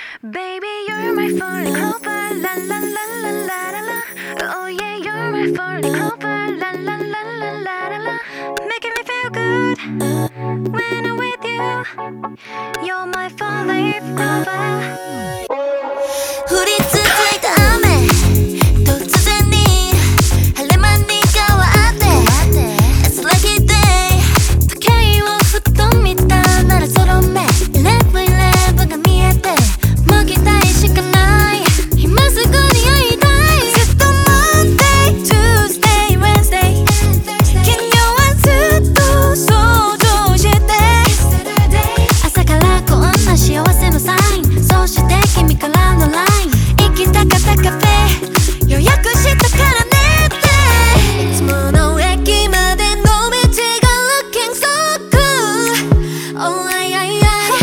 Baby, you're my four-leaf clover, la la la la la la la. Oh yeah, you're my four-leaf clover, la la la la la la la. Making me feel good when I'm with you. You're my four-leaf clover. 降り続いた雨突然に晴れ間に変わって It's like a day 時計をふと見たならゾロ目11が見えてもぎたいしかない今すぐに会いたいずっと Monday, Tuesday, Wednesday 金曜はずっと想像して朝からこんな幸せのサインそして君からの LINE 行きたかったカフェ予約したからねっていつもの駅までの道が Looking so good Oh ay ay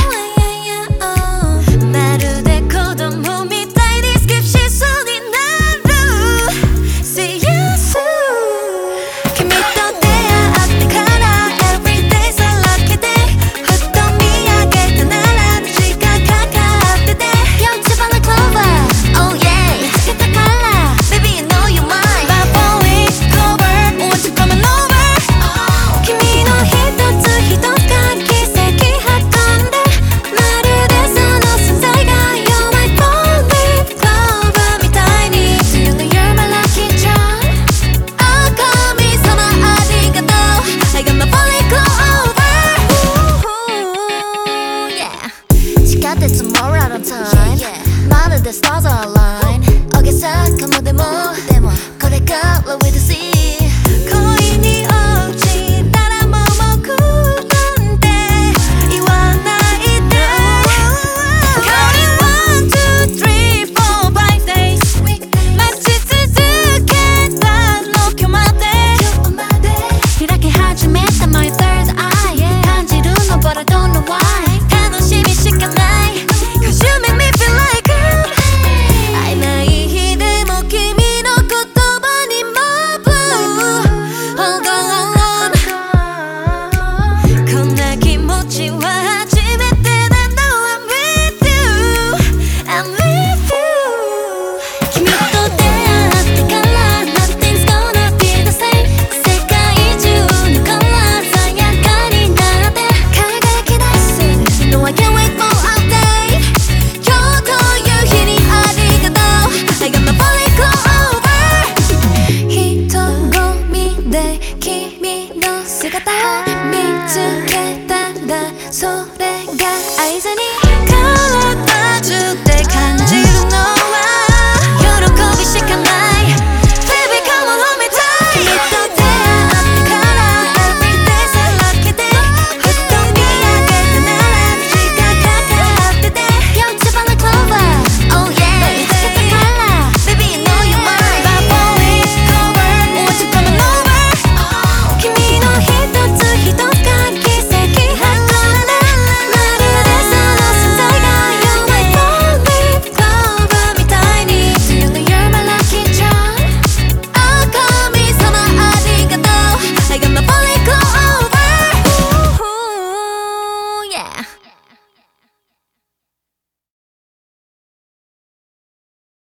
ay まるで子供みたいにスキップしそうになる See you soon 君と出会ってから Everyday さらけでふっと見上げたなら時間かかってて Beautiful clover Oh yeah 見つけたから Baby you know you're mine My boy cover Won't you come on over 君の一つ一つが奇跡運んでまるでその存在が You're my four-leaf clover みたいに Do you know you're my lucky charm 神様ありがとう I got my four-leaf clover Yeah 地下鉄も out of time まるで stars are aligned 大げさかもでもこれから with the sea